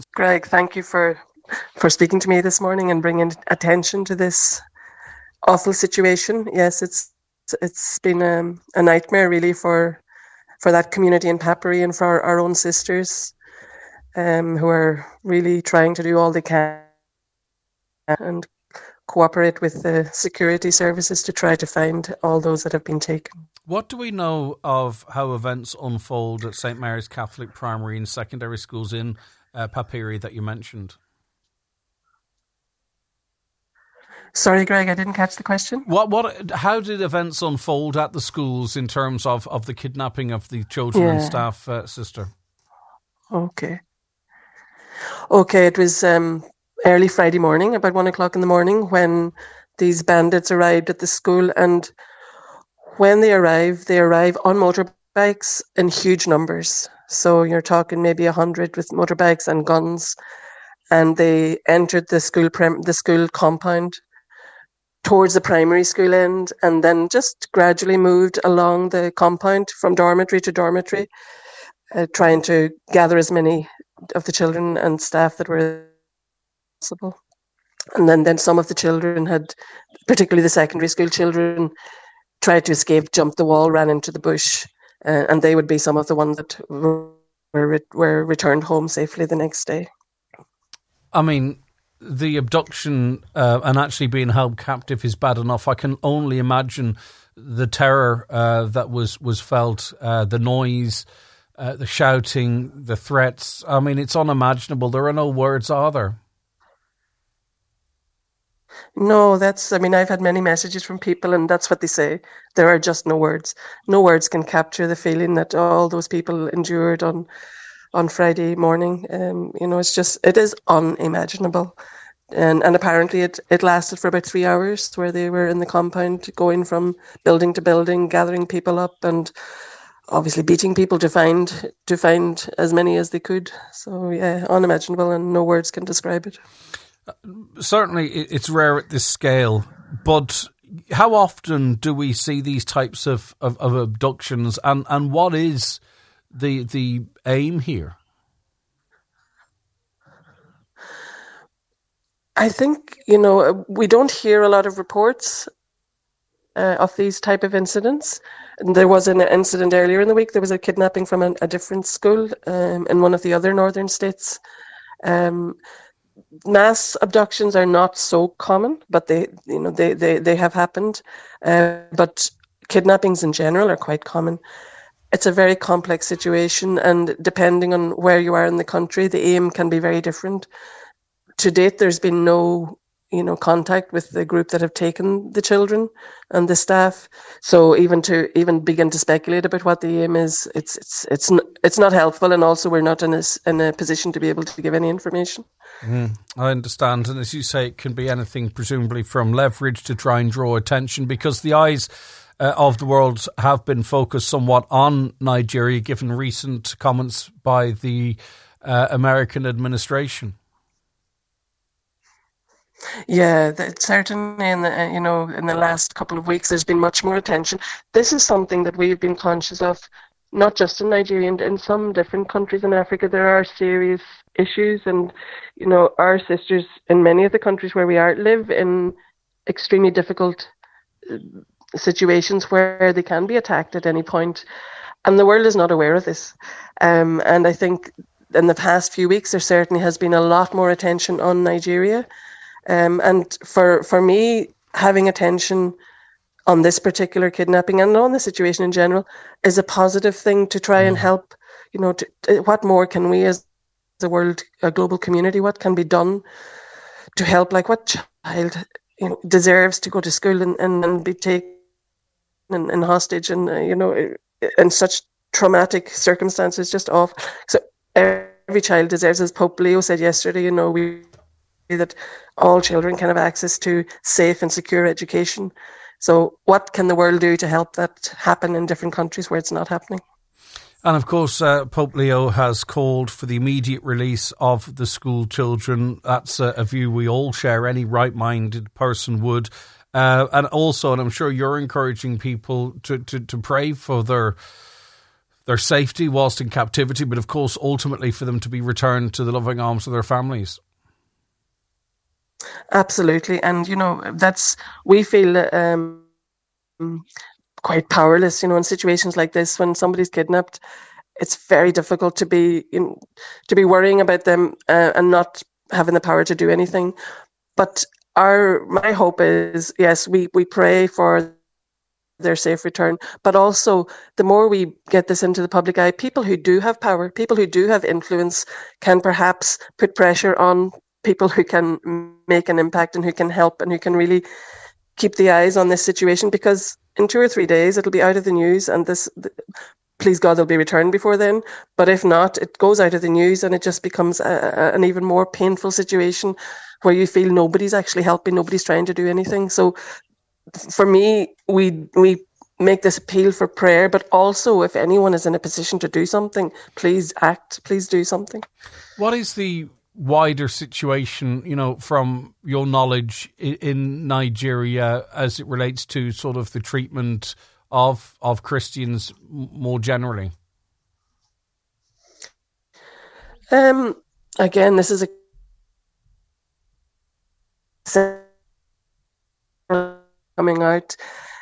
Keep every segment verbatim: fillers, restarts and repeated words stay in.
Greg, thank you for, for speaking to me this morning and bringing attention to this awful situation. Yes, it's it's been um, a nightmare really for for that community in Papri and for our, our own sisters um, who are really trying to do all they can and cooperate with the security services to try to find all those that have been taken. What do we know of how events unfold at Saint Mary's Catholic Primary and Secondary Schools in uh, Papiri that you mentioned? Sorry, Greg, I didn't catch the question. What? What? How did events unfold at the schools in terms of, of the kidnapping of the children yeah. and staff, uh, sister? Okay. Okay, it was um, early Friday morning, about one o'clock in the morning, when these bandits arrived at the school. And when they arrive, they arrive on motorbikes in huge numbers. So you're talking maybe a hundred with motorbikes and guns. And they entered the school prem- the school compound towards the primary school end, and then just gradually moved along the compound from dormitory to dormitory, uh, trying to gather as many of the children and staff that were possible. And then, then some of the children had, particularly the secondary school children, tried to escape, jumped the wall, ran into the bush, uh, and they would be some of the ones that were, were returned home safely the next day. I mean, the abduction uh, and actually being held captive is bad enough. I can only imagine the terror uh, that was, was felt, uh, the noise, uh, the shouting, the threats. I mean, it's unimaginable. There are no words, are there? No, that's, I mean, I've had many messages from people and that's what they say. There are just no words. No words can capture the feeling that all those people endured on on Friday morning. Um, you know, it's just, it is unimaginable. And and apparently it, it lasted for about three hours where they were in the compound going from building to building, gathering people up and obviously beating people to find to find as many as they could. So yeah, unimaginable and no words can describe it. Uh, certainly it's rare at this scale, but how often do we see these types of, of, of abductions and, and what is the the aim here? I think, you know, we don't hear a lot of reports uh, of these type of incidents. And there was an incident earlier in the week. There was a kidnapping from a, a different school um, in one of the other northern states. Um, mass abductions are not so common, but they, you know, they they, they have happened. Uh, but kidnappings in general are quite common. It's a very complex situation, and depending on where you are in the country, the aim can be very different. To date, there's been no, you know, contact with the group that have taken the children and the staff. So even to even begin to speculate about what the aim is, it's it's it's it's not helpful, and also we're not in a in a position to be able to give any information. Mm, I understand, and as you say, it can be anything, presumably from leverage to try and draw attention, because the eyes uh, of the world have been focused somewhat on Nigeria, given recent comments by the uh, American administration. Yeah, certainly in the, you know, in the last couple of weeks, there's been much more attention. This is something that we've been conscious of, not just in Nigeria, and in some different countries in Africa. There are serious issues, and, you know, our sisters in many of the countries where we are live in extremely difficult situations where they can be attacked at any point, and the world is not aware of this. Um, and I think in the past few weeks, there certainly has been a lot more attention on Nigeria. Um, and for for me, having attention on this particular kidnapping and on the situation in general is a positive thing to try and help. You know, to, to, what more can we as a world, a global community, what can be done to help? Like, what child, you know, deserves to go to school and, and, and be taken in, in hostage and, uh, you know, in such traumatic circumstances, just awful. So every child deserves, as Pope Leo said yesterday, you know, we that all children can have access to safe and secure education. So what can the world do to help that happen in different countries where it's not happening? And of course, uh, Pope Leo has called for the immediate release of the school children. That's a, a view we all share, any right-minded person would. Uh, and also, and I'm sure you're encouraging people to, to, to pray for their their safety whilst in captivity, but of course, ultimately for them to be returned to the loving arms of their families. Absolutely. And, you know, that's, we feel um, quite powerless, you know, in situations like this, when somebody's kidnapped. It's very difficult to be you know, to be worrying about them uh, and not having the power to do anything. But our my hope is, yes, we, we pray for their safe return, but also the more we get this into the public eye, people who do have power, people who do have influence, can perhaps put pressure on people who can make an impact and who can help and who can really keep the eyes on this situation, because in two or three days it'll be out of the news, and this, please God, they'll be returned before then. But if not, it goes out of the news and it just becomes a, a, an even more painful situation where you feel nobody's actually helping, nobody's trying to do anything. So for me, we we make this appeal for prayer, but also if anyone is in a position to do something, please act, please do something. What is the wider situation, you know, from your knowledge in Nigeria as it relates to sort of the treatment of of Christians more generally? Um, again, this is a coming out.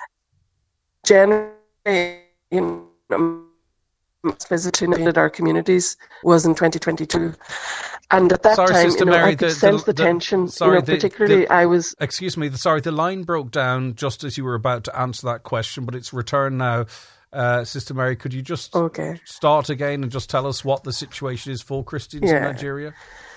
Generally, you know, visiting our communities was in twenty twenty-two. And at that sorry, time, Sister you know, Mary, I could the, sense the, the, the tension. Sorry, you know, the, particularly, the, I was. Excuse me. The, sorry, the line broke down just as you were about to answer that question, but it's returned now. Uh, Sister Mary, could you just okay. start again and just tell us what the situation is for Christians yeah. in Nigeria?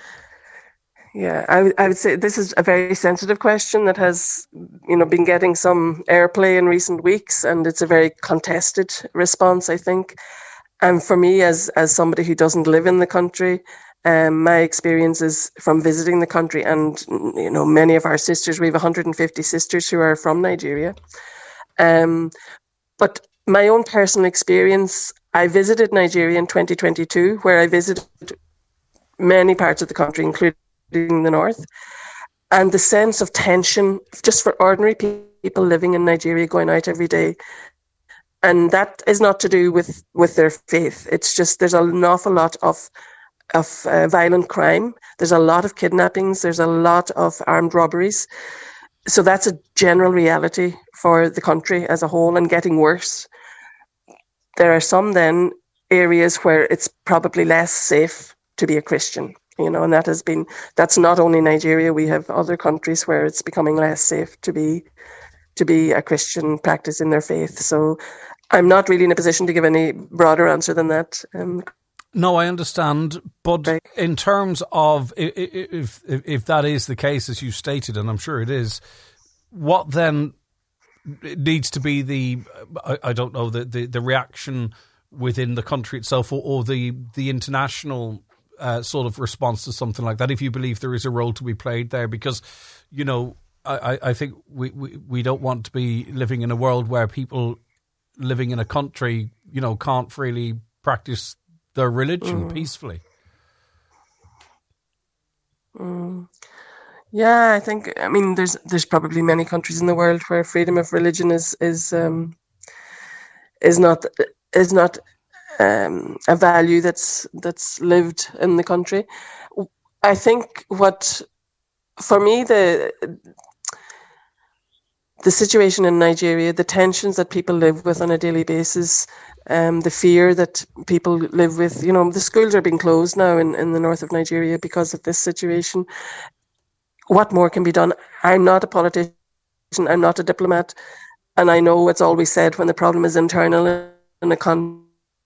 Yeah, I, w- I would say this is a very sensitive question that has, you know, been getting some airplay in recent weeks, and it's a very contested response, I think. And for me, as as somebody who doesn't live in the country, um, my experiences from visiting the country, and you know, many of our sisters, we have one hundred fifty sisters who are from Nigeria. Um, but my own personal experience, I visited Nigeria in twenty twenty-two, where I visited many parts of the country, including the north, and the sense of tension just for ordinary people living in Nigeria, going out every day. And that is not to do with, with their faith. It's just there's an awful lot of of uh, violent crime. There's a lot of kidnappings. There's a lot of armed robberies. So that's a general reality for the country as a whole, and getting worse. There are some then areas where it's probably less safe to be a Christian, you know, and that has been, that's not only Nigeria. We have other countries where it's becoming less safe to be to be a Christian practicing their faith. So I'm not really in a position to give any broader answer than that. Um, no, I understand. But right. in terms of if, if if that is the case, as you stated, and I'm sure it is, what then needs to be the, I, I don't know, the, the, the reaction within the country itself, or, or the, the international uh, sort of response to something like that, if you believe there is a role to be played there? Because, you know, I, I think we, we, we don't want to be living in a world where people living in a country, you know, can't freely practice their religion mm. peacefully. Mm. Yeah, I think, I mean, there's there's probably many countries in the world where freedom of religion is is um, is not is not um, a value that's that's lived in the country. I think what, for me, the the situation in Nigeria, the tensions that people live with on a daily basis, um, the fear that people live with, you know, the schools are being closed now in, in the north of Nigeria because of this situation. What more can be done? I'm not a politician, I'm not a diplomat, and I know it's always said when the problem is internal in a country.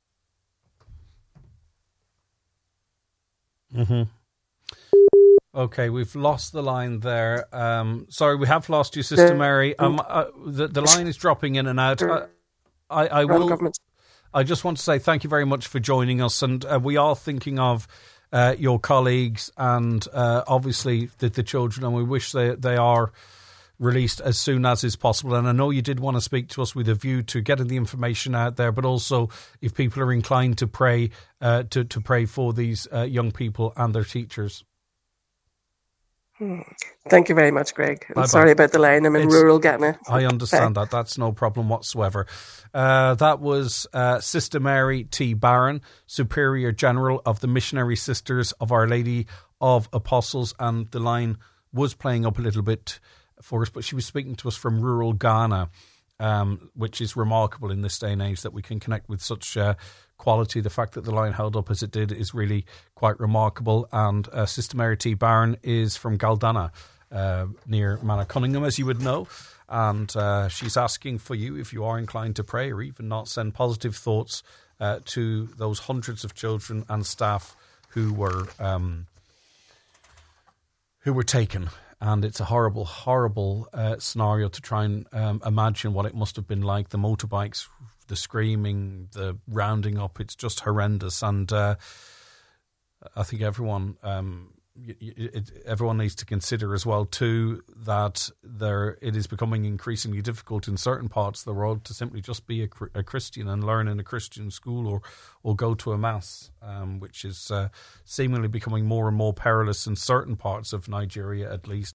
Mm-hmm. Okay, we've lost the line there. Um, sorry, we have lost you, Sister Mary. Um, uh, the, the line is dropping in and out. I, I, I will. I just want to say thank you very much for joining us, and uh, we are thinking of uh, your colleagues and uh, obviously the, the children, and we wish they they are released as soon as is possible. And I know you did want to speak to us with a view to getting the information out there, but also if people are inclined to pray, uh, to to pray for these uh, young people and their teachers. Hmm. Thank you very much, Greg. I'm Bye-bye. sorry about the line. I'm in It's, rural Ghana. I understand that. That's no problem whatsoever. Uh, that was uh, Sister Mary T. Barron, Superior General of the Missionary Sisters of Our Lady of Apostles. And the line was playing up a little bit for us, but she was speaking to us from rural Ghana, um, which is remarkable in this day and age that we can connect with such uh, quality. The fact that the line held up as it did is really quite remarkable. And uh, Sister Mary T. Barron is from Galdana, uh, near Manacunningham, as you would know. And uh, she's asking for you, if you are inclined to pray or even not, send positive thoughts uh, to those hundreds of children and staff who were um, who were taken. And it's a horrible, horrible uh, scenario to try and um, imagine what it must have been like. The motorbikes, the screaming, the rounding up, it's just horrendous. And uh, I think everyone um, it, it, everyone needs to consider as well, too, that there it is becoming increasingly difficult in certain parts of the world to simply just be a, a Christian and learn in a Christian school or, or go to a mass, um, which is uh, seemingly becoming more and more perilous in certain parts of Nigeria, at least.